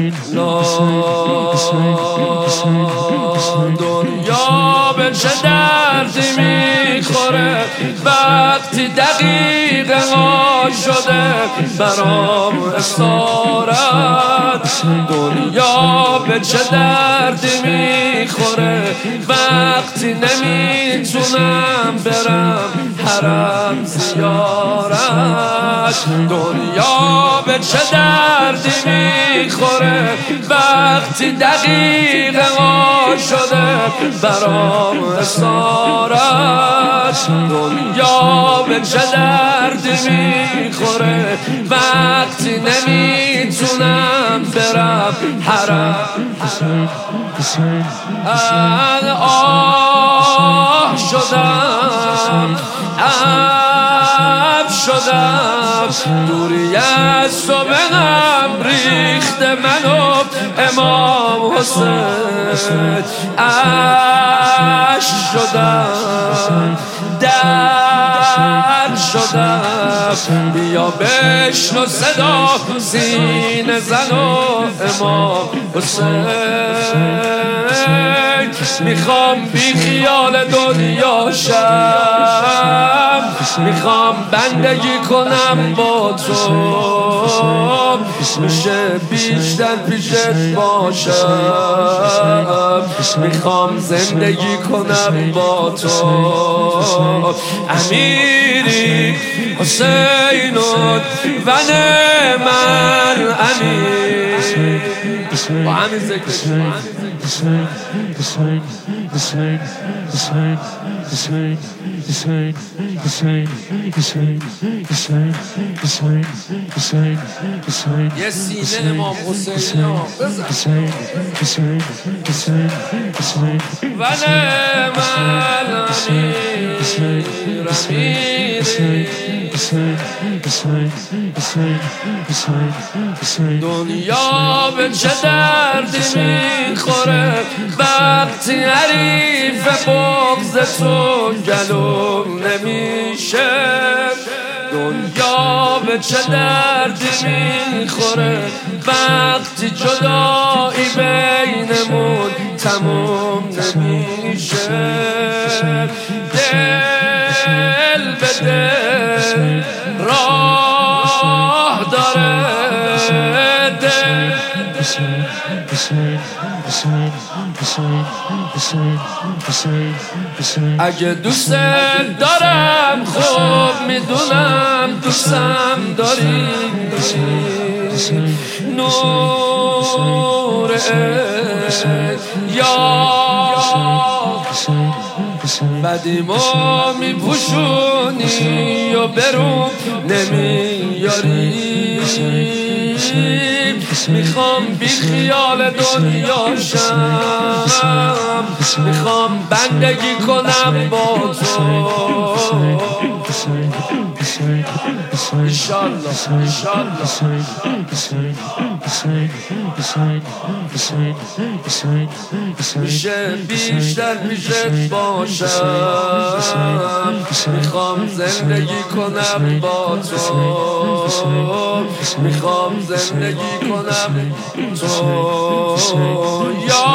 دنیا به چه دردی میخوره وقتی دقیقه ها شده برام اسارت. دنیا به چه دردی میخوره وقتی نمیتونم برم حرم زیارت. دنیا به چه دردی میخوره وقتی دقیقه ها شده برام اسارت. دنیا به چه دردی میخوره وقتی نمیتونم برم حرم. آه شدم دوری از تو به غم ریخته منو امام حسین. عشق شدم درد شدم بیا بشنو صدا سینه زن و امام حسین. میخوام بی خیال دنیا شم میخوام بندگی کنم با تو میشه بیشتر پیشت باشم میخوام زندگی کنم با تو امیری حسینون و نعم الامیر. با همین ذکر یه سینه امام حسین و نعم الامیر. دنیا به چه دردی میخوره وقتی حریف بغض تو گلوم نمیشه. دنیا به چه دردی میخوره وقتی جدایی بینمون تموم نمیشه. دل به دل راه داره دل. اگه دوست دارم خوب میدونم دوستم داری نور یا بدیمو میپوشونی و برون نمیاری. میخوام بی خیال دنیا شم میخوام بندگی کنم با تو انشالله میشه بیشتر پیشت باشم میخوام زندگی کنم با تو میخوام زندگی کنم تو یا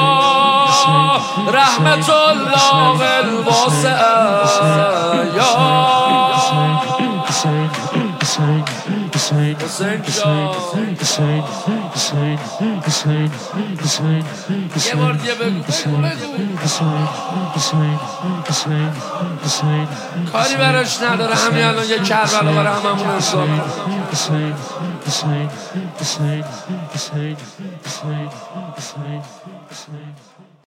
رحمت الله الواسع یا حسین جان. یه بار دیگه بگو کاری براش نداره همین الان یه کربلا برای هممون انصار کنه.